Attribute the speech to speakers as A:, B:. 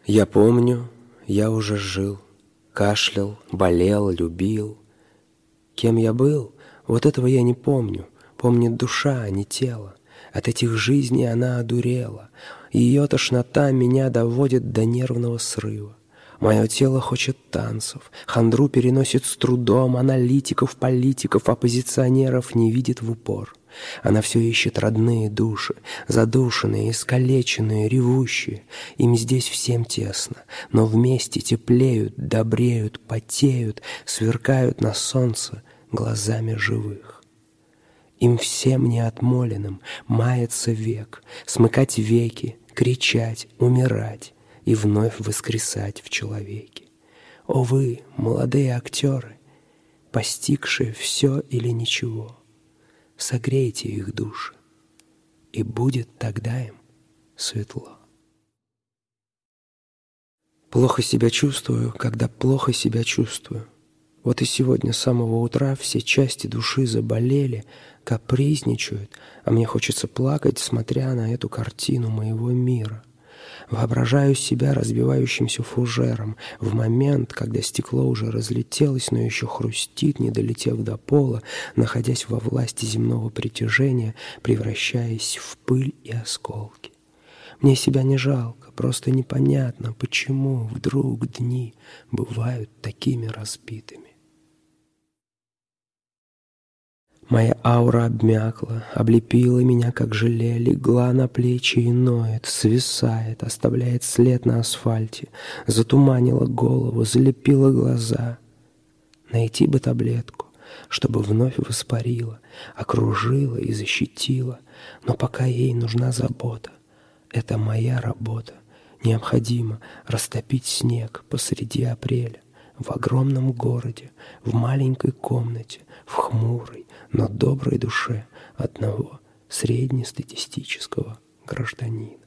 A: Я помню, я уже жил, кашлял, болел, любил. Кем я был, вот этого я не помню. Помнит душа, а не тело. От этих жизней она одурела. Ее тошнота меня доводит до нервного срыва. Мое тело хочет танцев, хандру переносит с трудом, аналитиков, политиков, оппозиционеров не видит в упор. Она все ищет родные души, задушенные, искалеченные, ревущие. Им здесь всем тесно, но вместе теплеют, добреют, потеют, сверкают на солнце глазами живых. Им всем неотмоленным мается век, смыкать веки, кричать, умирать и вновь воскресать в человеке. О вы, молодые актеры, постигшие все или ничего, согрейте их души, и будет тогда им светло. Плохо себя чувствую, когда плохо себя чувствую. Вот и сегодня с самого утра все части души заболели, капризничают, а мне хочется плакать, смотря на эту картину моего мира. Воображаю себя разбивающимся фужером в момент, когда стекло уже разлетелось, но еще хрустит, не долетев до пола, находясь во власти земного притяжения, превращаясь в пыль и осколки. Мне себя не жалко, просто непонятно, почему вдруг дни бывают такими разбитыми. Моя аура обмякла, облепила меня, как желе, легла на плечи и ноет, свисает, оставляет след на асфальте, затуманила голову, залепила глаза. Найти бы таблетку, чтобы вновь воспарила, окружила и защитила, но пока ей нужна забота. Это моя работа. Необходимо растопить снег посреди апреля, в огромном городе, в маленькой комнате, в хмурой, но доброй душе одного среднестатистического гражданина.